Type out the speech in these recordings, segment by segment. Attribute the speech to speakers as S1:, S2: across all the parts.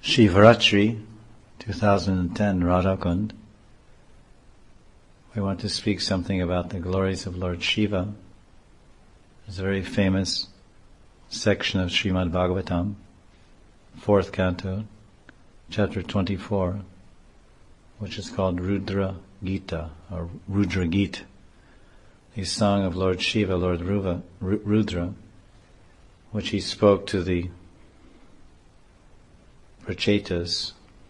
S1: Shivaratri 2010 Radhakund. We want to speak something about the glories of Lord Shiva. There's a very famous section of Srimad Bhagavatam, 4th canto, chapter 24, which is called Rudra Gita, or Rudra Gita, the song of Lord Shiva, Lord Rudra, which he spoke to the Prachetas.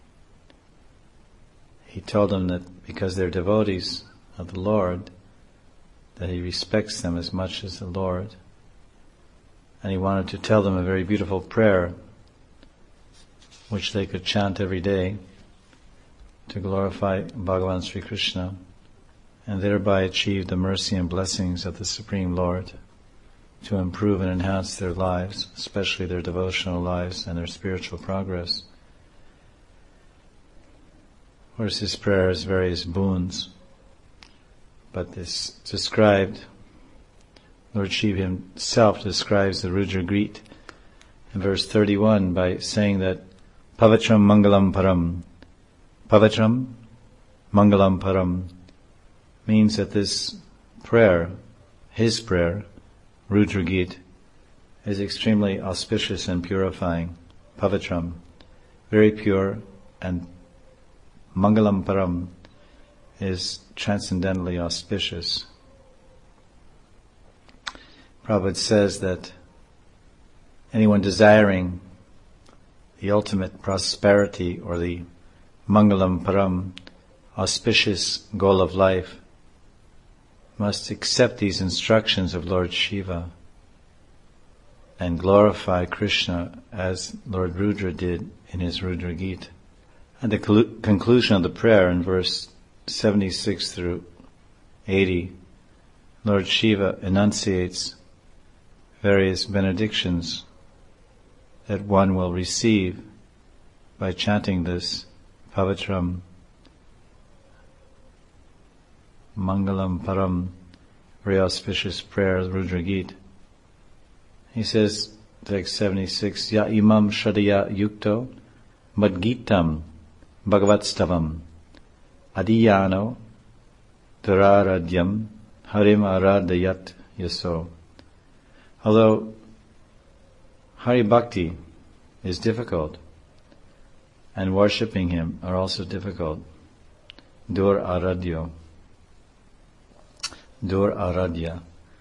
S1: He told them that because they're devotees of the Lord, that he respects them as much as the Lord. And he wanted to tell them a very beautiful prayer which they could chant every day to glorify Bhagavan Sri Krishna and thereby achieve the mercy and blessings of the Supreme Lord to improve and enhance their lives, especially their devotional lives and their spiritual progress. Of course, this prayer has various boons, but this described, Lord Shiva himself describes the Rudra Gita in verse 31 by saying that Pavitram Mangalam Param. Pavitram Mangalam Param means that this prayer, his prayer, Rudra Gita, is extremely auspicious and purifying. Pavitram, very pure, and Mangalam Param is transcendently auspicious. Prabhupada says that anyone desiring the ultimate prosperity or the Mangalam Param, auspicious goal of life, must accept these instructions of Lord Shiva and glorify Krishna as Lord Rudra did in his Rudra Gita. At the conclusion of the prayer in verse 76 through 80, Lord Shiva enunciates various benedictions that one will receive by chanting this Pavitram Mangalam Param, very auspicious prayer, Rudra Gita. He says, text 76, Ya imam shradaya yukto madgitam bhagavatstavam adiyano duraradyam harim aradayat yaso. Although Hari Bhakti is difficult and worshipping him are also difficult, Dur Aradya, Dura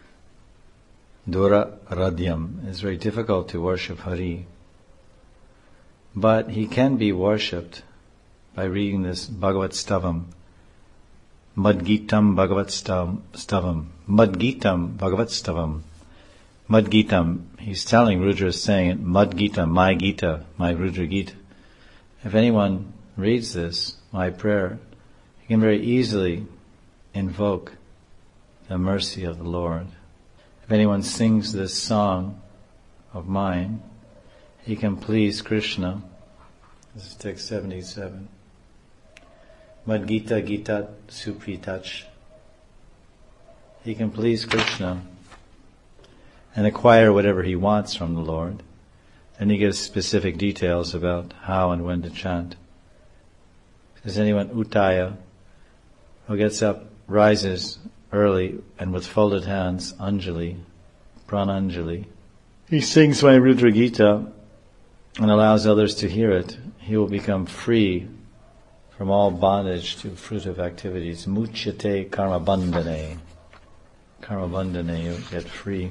S1: Radyam is very difficult to worship Hari. But he can be worshipped by reading this Bhagavat Stavam. Madgitam Bhagavat Stavam. Madgitam Bhagavat Stavam. Madgitam, he's telling Rudra, is saying it, Madgita, my Rudra Gita. If anyone reads this, my prayer, he can very easily invoke the mercy of the Lord. If anyone sings this song of mine, he can please Krishna. This is text 77. Madgita Gita Supritach. He can please Krishna and acquire whatever he wants from the Lord. And he gives specific details about how and when to chant. Is anyone Uttaya, who gets up, rises early and with folded hands, Anjali, Prananjali. He sings my Rudra Gita and allows others to hear it. He will become free from all bondage to fruitive activities. Muchyate karma bandhane. Karma bandhane, you get free.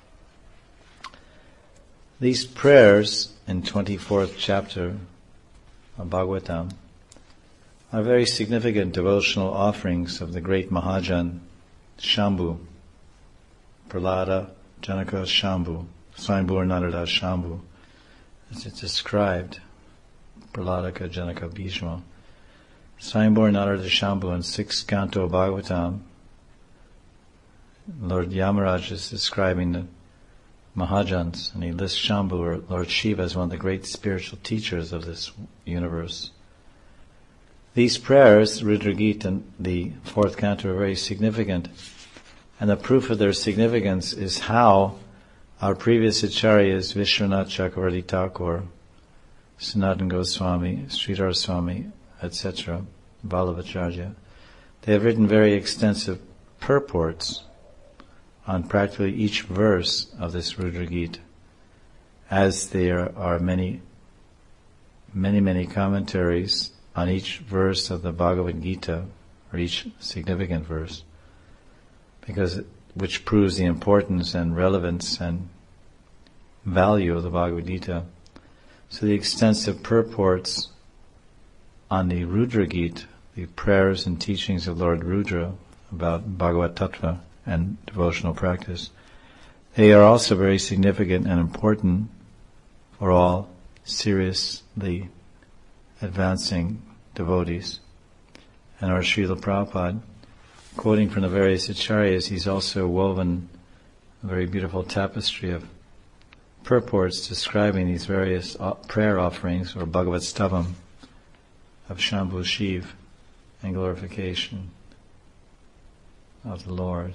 S1: These prayers in 24th chapter of Bhagavatam are very significant devotional offerings of the great Mahajan Shambhu, Prahlada, Janaka Shambhu, Swayambhur Narada Shambhu, as it's described, Prahladaka Janaka Bhishma. Swayambhur Narada Shambhu in 6th canto of Bhagavatam, Lord Yamaraj is describing the Mahajans, and he lists Shambhu, or Lord Shiva, as one of the great spiritual teachers of this universe. These prayers, Rudra Gita and the 4th canto, are very significant. And the proof of their significance is how our previous acharyas, Vishwanath Chakravarti Thakur, Sanatana Goswami, Sridhar Swami, etc., Vallabhacharya. They have written very extensive purports on practically each verse of this Rudra Gita, as there are many commentaries on each verse of the Bhagavad Gita, or each significant verse, which proves the importance and relevance and value of the Bhagavad Gita. So the extensive purports on the Rudra Gita, the prayers and teachings of Lord Rudra about Bhagavad Tattva and devotional practice, they are also very significant and important for all seriously advancing devotees. And our Srila Prabhupada, quoting from the various acharyas, he's also woven a very beautiful tapestry of purports describing these various prayer offerings, or Bhagavad Stavam, of Shambhu Shiv and glorification of the Lord.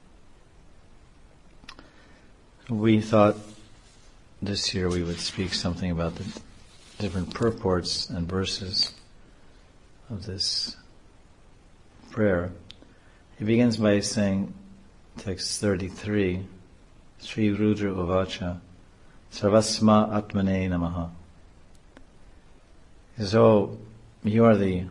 S1: We thought this year we would speak something about the different purports and verses of this prayer. He begins by saying, text 33, Sri Rudra Uvacha, Sarvasma Atmane Namaha. He says, oh, you are the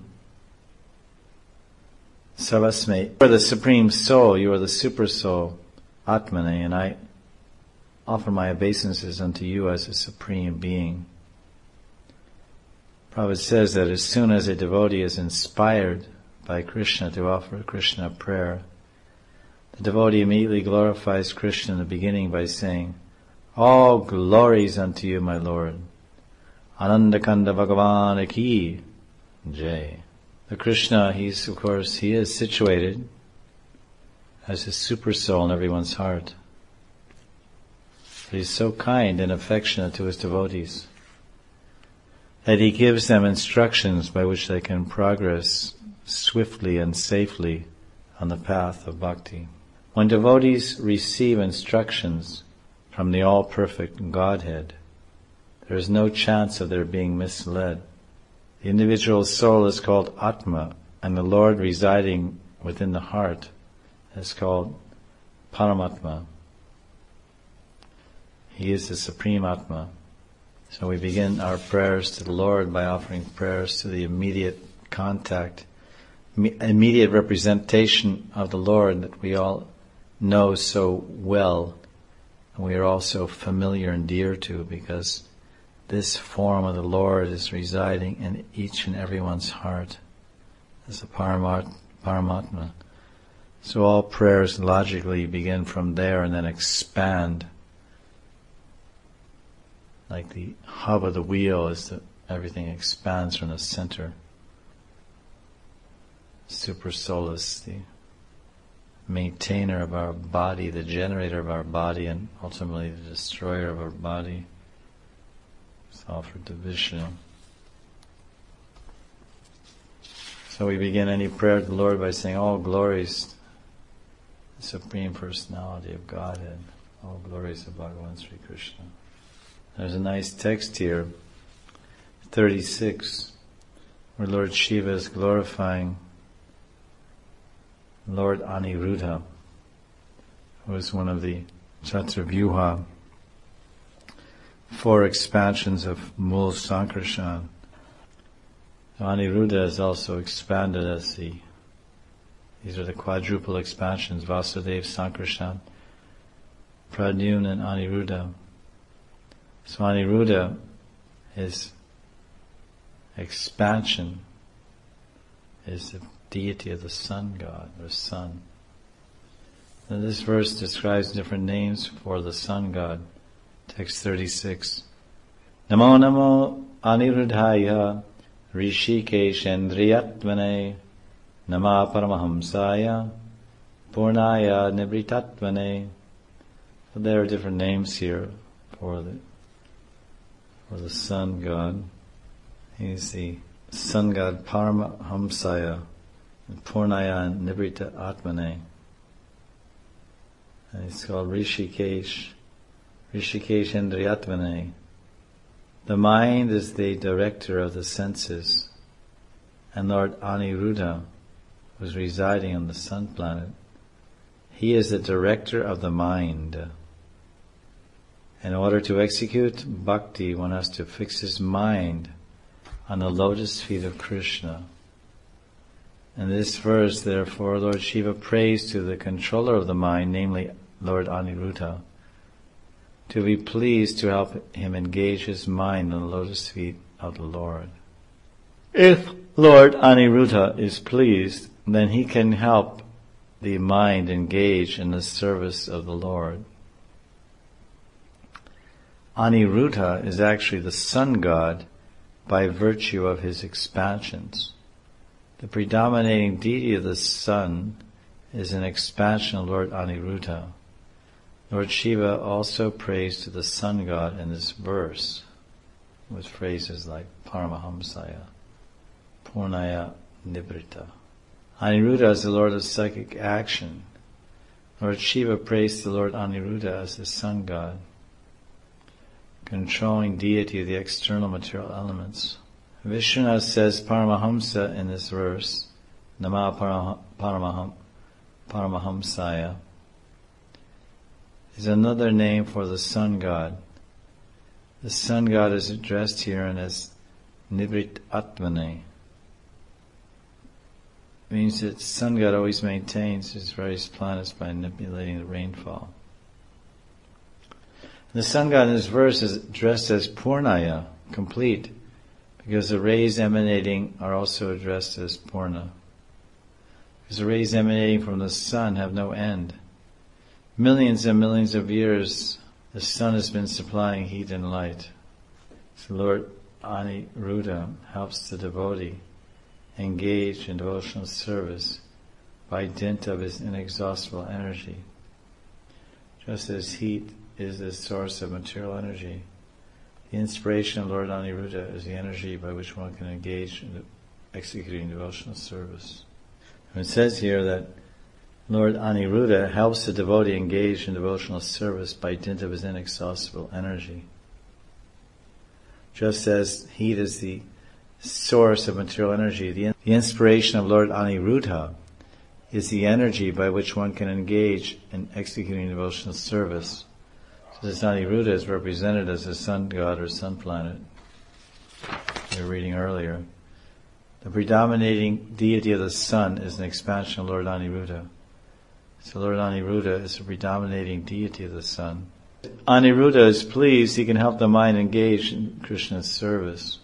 S1: Sarvasme, you are the Supreme Soul, you are the Super Soul, Atmane, and I offer my obeisances unto you as a Supreme Being. Prabhupada says that as soon as a devotee is inspired by Krishna to offer Krishna prayer, the devotee immediately glorifies Krishna in the beginning by saying, all glories unto you, my Lord. Anandakanda Bhagavan Ki Jai. The Krishna, he is situated as a super soul in everyone's heart. But he's so kind and affectionate to his devotees that he gives them instructions by which they can progress swiftly and safely on the path of bhakti. When devotees receive instructions from the all-perfect Godhead, there is no chance of their being misled. The individual soul is called Atma, and the Lord residing within the heart is called Paramatma. He is the Supreme Atma. So we begin our prayers to the Lord by offering prayers to the immediate contact, immediate representation of the Lord that we all know so well, and we are also familiar and dear to, because this form of the Lord is residing in each and everyone's heart as a Paramatma. So all prayers logically begin from there and then expand. Like the hub of the wheel is that everything expands from the center. Super Soul is the maintainer of our body, the generator of our body, and ultimately the destroyer of our body. It's offered to Vishnu. So we begin any prayer to the Lord by saying, all glories to the Supreme Personality of Godhead. All glories of Bhagavan Sri Krishna. There's a nice text here, 36, where Lord Shiva is glorifying Lord Aniruddha, who is one of the Chaturvyuha, 4 expansions of Mul Sankarshan. Aniruddha is also expanded as these are the quadruple expansions, Vasudev, Sankarshan, Pradyumna and Aniruddha. So Aniruddha is expansion, is the deity of the sun god, or sun. And this verse describes different names for the sun god. Text 36. Namo namo Aniruddhaya Rishikeshendriyatmane Nama Paramahamsaya Purnaya Nivritatmane. So there are different names here for the sun god. He's the sun god Paramahamsaya, Purnaya Nibrita Atmane. And it's called Rishikesh Indriyatmane, The mind is the director of the senses, and Lord Aniruddha, who is residing on the sun planet, he is the director of the mind. In order to execute bhakti, one has to fix his mind on the lotus feet of Krishna. In this verse, therefore, Lord Shiva prays to the controller of the mind, namely Lord Aniruddha, to be pleased to help him engage his mind on the lotus feet of the Lord. If Lord Aniruddha is pleased, then he can help the mind engage in the service of the Lord. Aniruddha is actually the sun god by virtue of his expansions. The predominating deity of the sun is an expansion of Lord Aniruddha. Lord Shiva also prays to the sun god in this verse with phrases like Paramahamsaya, Purnaya Nibrita. Aniruddha is the Lord of psychic action. Lord Shiva prays to Lord Aniruddha as the sun god, controlling deity of the external material elements. Vishnu says Paramahamsa in this verse, Nama Paramahamsaya, is another name for the sun god. The sun god is addressed here as Nibrit Atmane. It means that the sun god always maintains his various planets by manipulating the rainfall. The sun god in this verse is addressed as Purnaya, complete, because the rays emanating are also addressed as Purna. Because the rays emanating from the sun have no end. Millions and millions of years the sun has been supplying heat and light. So Lord Aniruddha helps the devotee engage in devotional service by dint of his inexhaustible energy. Just as heat is the source of material energy, the inspiration of Lord Aniruddha is the energy by which one can engage in executing devotional service. And it says here that Lord Aniruddha helps the devotee engage in devotional service by dint of his inexhaustible energy. Just as heat is the source of material energy, the inspiration of Lord Aniruddha is the energy by which one can engage in executing devotional service. So this Aniruddha is represented as a sun god or sun planet. We were reading earlier. The predominating deity of the sun is an expansion of Lord Aniruddha. So Lord Aniruddha is the predominating deity of the sun. Aniruddha is pleased, he can help the mind engage in Krishna's service.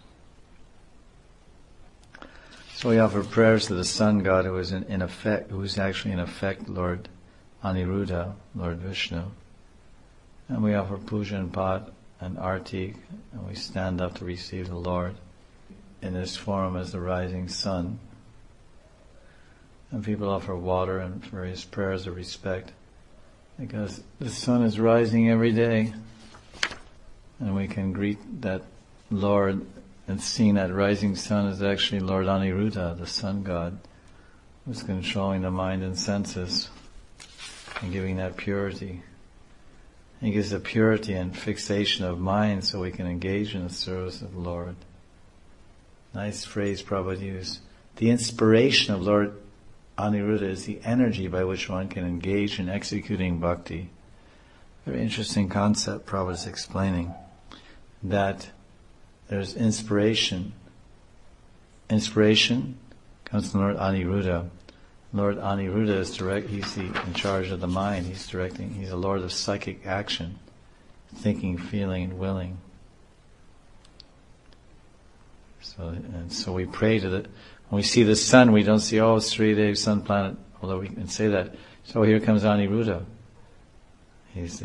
S1: So we offer prayers to the sun god who is actually in effect Lord Aniruddha, Lord Vishnu. And we offer puja and pat and arti, and we stand up to receive the Lord in this form as the rising sun. And people offer water and various prayers of respect, because the sun is rising every day, and we can greet that Lord and seeing that rising sun is actually Lord Aniruddha, the sun god, who's controlling the mind and senses and giving that purity. He gives the purity and fixation of mind so we can engage in the service of the Lord. Nice phrase Prabhupada used. The inspiration of Lord Aniruddha is the energy by which one can engage in executing bhakti. Very interesting concept Prabhupada is explaining. That there's inspiration. Inspiration comes from Lord Aniruddha. Lord Aniruddha is he's in charge of the mind. He's a Lord of psychic action, thinking, feeling, and willing. So we pray to when we see the sun, we don't see, it's 3 days sun planet, although we can say that. So here comes Aniruddha. He's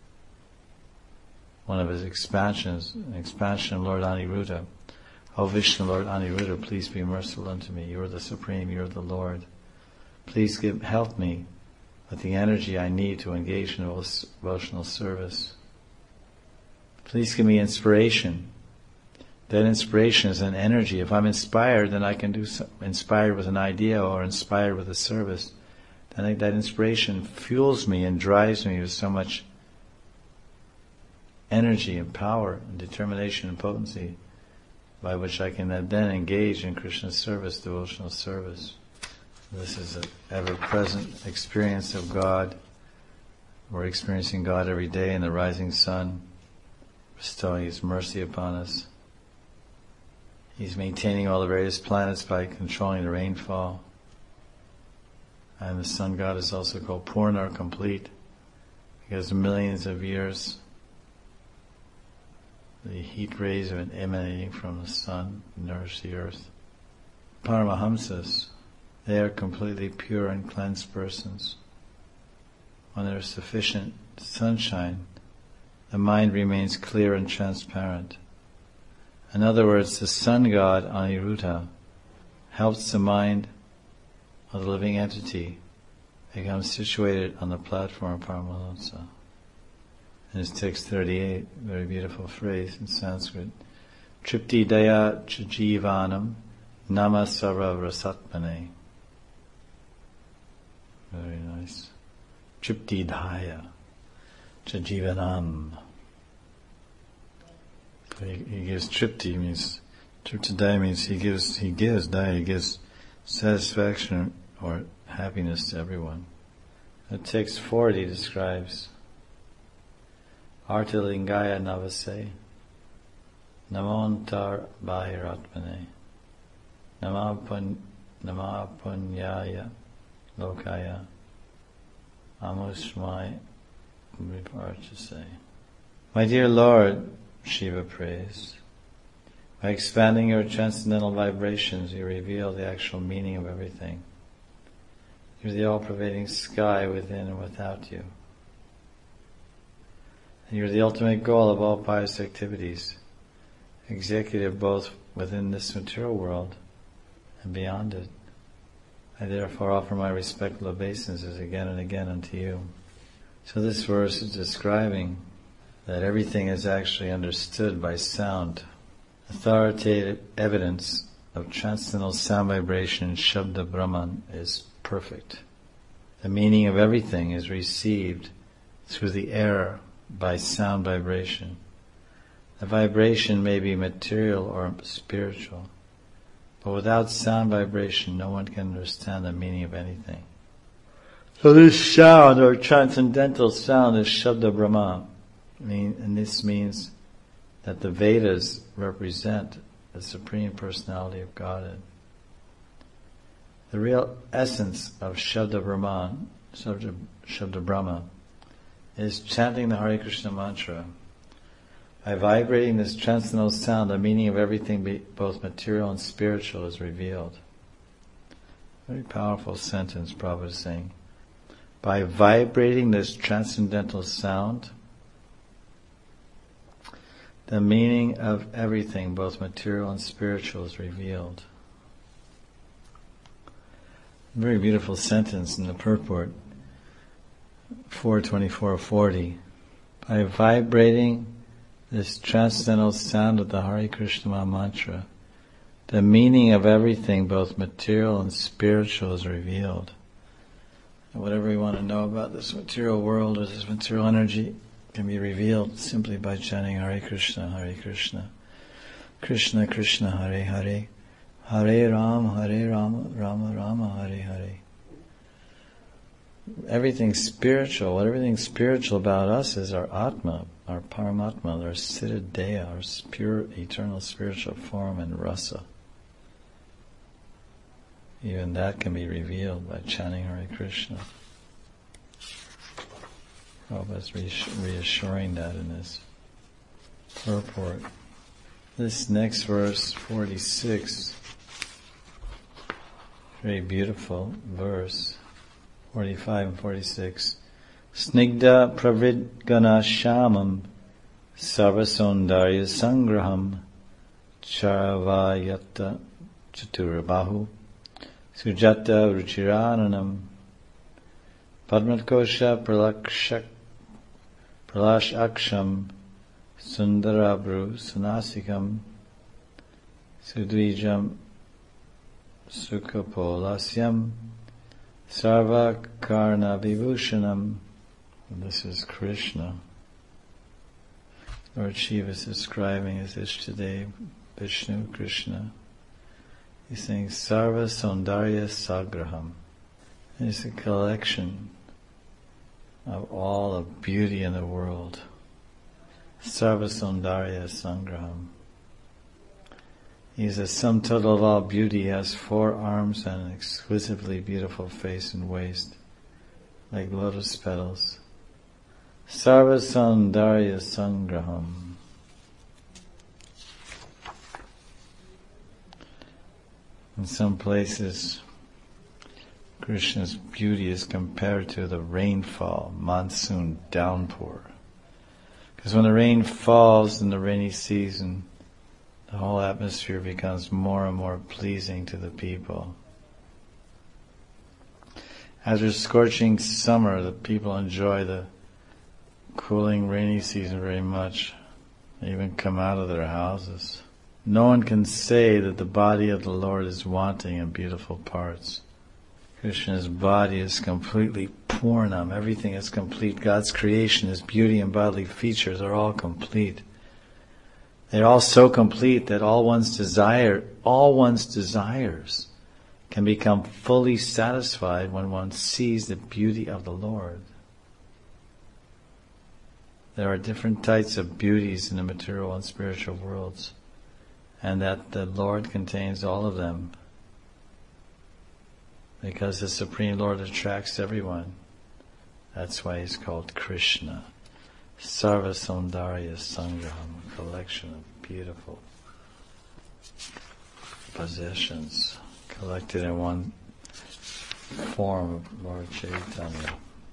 S1: one of his expansions, an expansion of Lord Aniruddha. O Vishnu, Lord Aniruddha, please be merciful unto me. You are the Supreme, you are the Lord. Please help me with the energy I need to engage in devotional service. Please give me inspiration. That inspiration is an energy. If I'm inspired, then I can inspired with an idea or inspired with a service. Then that inspiration fuels me and drives me with so much energy and power and determination and potency by which I can then engage in Krishna's service, devotional service. This is an ever-present experience of God. We're experiencing God every day in the rising sun, bestowing His mercy upon us. He's maintaining all the various planets by controlling the rainfall. And the sun god is also called Purna, or complete, because millions of years the heat rays have been emanating from the sun nourish the earth. Paramahamsas, they are completely pure and cleansed persons. When there is sufficient sunshine, the mind remains clear and transparent. In other words, the sun god, Aniruddha, helps the mind of the living entity become situated on the platform of Paramahamsa. In his text 38, very beautiful phrase in Sanskrit, Tripti Daya Chajivanam Nama Sarva Rasatmane. Very nice. Tripti Daya Chajivanam. He gives Tripti, means Triptidaya means he gives Daya, he gives satisfaction or happiness to everyone. The text 40 describes Artilingaya Navase Namontar Bahiratmane Namapunyaya Lokaya Amusmai Viparchase. My dear Lord, Shiva prays, by expanding your transcendental vibrations, you reveal the actual meaning of everything. You're the all-pervading sky within and without you. And you're the ultimate goal of all pious activities, executive both within this material world and beyond it. I therefore offer my respectful obeisances again and again unto you. So this verse is describing that everything is actually understood by sound. Authoritative evidence of transcendental sound vibration, Shabda Brahman, is perfect. The meaning of everything is received through the air by sound vibration. The vibration may be material or spiritual, but without sound vibration, no one can understand the meaning of anything. So this sound, or transcendental sound, is Shabda Brahma. And this means that the Vedas represent the Supreme Personality of Godhead. The real essence of Shabda Brahman, Shabda Brahma, is chanting the Hare Krishna mantra. By vibrating this transcendental sound, the meaning of everything, both material and spiritual, is revealed. Very powerful sentence Prabhupada is saying. By vibrating this transcendental sound, the meaning of everything, both material and spiritual, is revealed. Very beautiful sentence in the purport, 4:24-40. By vibrating this transcendental sound of the Hare Krishna mantra, the meaning of everything, both material and spiritual, is revealed. And whatever we want to know about this material world or this material energy can be revealed simply by chanting Hare Krishna, Hare Krishna, Krishna Krishna, Hare Hare, Hare Rama, Rama Rama, Hare Hare. Everything spiritual, everything spiritual about us is our Atma, our Paramatma, our Siddha Deha, our pure eternal spiritual form and rasa. Even that can be revealed by chanting Hare Krishna. Prabhupada's reassuring that in his purport. This next verse, 46, very beautiful verse, 45 and 46. Snigdha pravidgana shamam sarvasondarya sangraham charavayata chaturabahu sujata ruchirananam padmakosha pralashaksham sundarabru sunasikam sudwijam sukapolasyam sarva karna vibhushanam. This is Krishna. Lord Shiva is describing his Ishtadev, Vishnu, Krishna. He's saying, Sarva Saundarya Sagraham. It's a collection of all the beauty in the world. Sarva Saundarya Sangraham. He's a sum total of all beauty. He has 4 arms and an exquisitely beautiful face and waist, like lotus petals. Sarva Saundarya Sangraham. In some places, Krishna's beauty is compared to the rainfall, monsoon downpour. Because when the rain falls in the rainy season, the whole atmosphere becomes more and more pleasing to the people. After scorching summer, the people enjoy the cooling rainy season very much. They even come out of their houses. No one can say that the body of the Lord is wanting in beautiful parts. Krishna's body is completely Purnam. Everything is complete. God's creation, His beauty and bodily features are all complete. They're all so complete that all one's desires can become fully satisfied when one sees the beauty of the Lord. There are different types of beauties in the material and spiritual worlds, and that the Lord contains all of them, because the Supreme Lord attracts everyone. That's why He's called Krishna. Sarva Saundarya Sangraham, a collection of beautiful possessions collected in one form of Lord Chaitanya.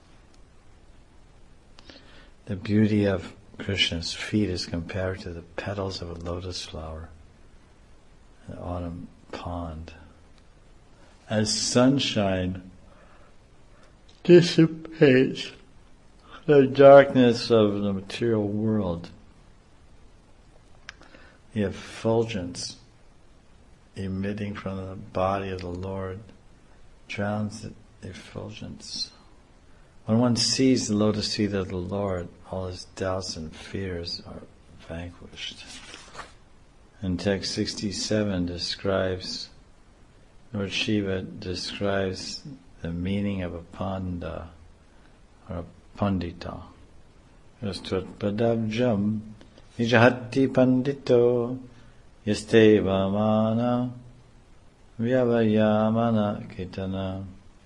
S1: The beauty of Krishna's feet is compared to the petals of a lotus flower in the autumn pond. As sunshine dissipates the darkness of the material world, the effulgence emitting from the body of the Lord drowns the effulgence. When one sees the lotus feet of the Lord, all his doubts and fears are vanquished. And text 67 describes, Lord Shiva describes the meaning of a panda, or a pandita. Yastvat padabjam nijahati pandito yaste vamana vyavayamana kitana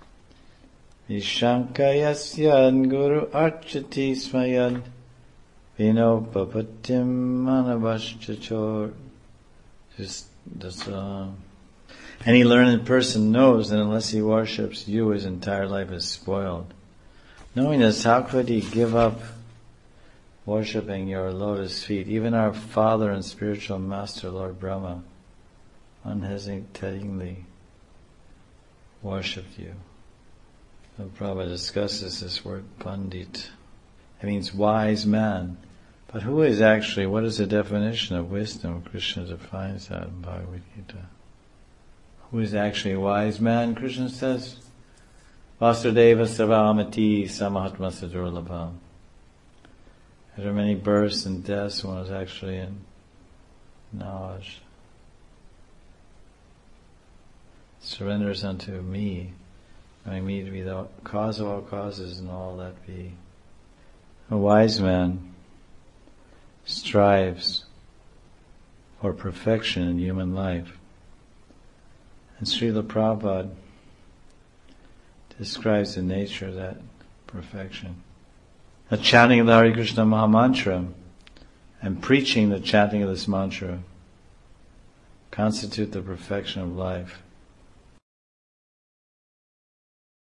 S1: vishankayasyan guru archati smayad vinopapatim manavashchachor. Any learned person knows that unless he worships you, his entire life is spoiled. Knowing this, how could he give up worshipping your lotus feet? Even our Father and spiritual Master, Lord Brahma, unhesitatingly worshipped you. So Prabhupada discusses this word pandit. It means wise man. But who is actually, what is the definition of wisdom? Krishna defines that in Bhagavad Gita. Who is actually a wise man? Krishna says, Vasudeva Sarvamati Samahatma Sadurlabham. After many births and deaths, one is actually in knowledge. Surrenders unto me, knowing me to be the cause of all causes and all that be. A wise man strives for perfection in human life. And Srila Prabhupada describes the nature of that perfection. The chanting of the Hare Krishna Mahamantra and preaching the chanting of this mantra constitute the perfection of life.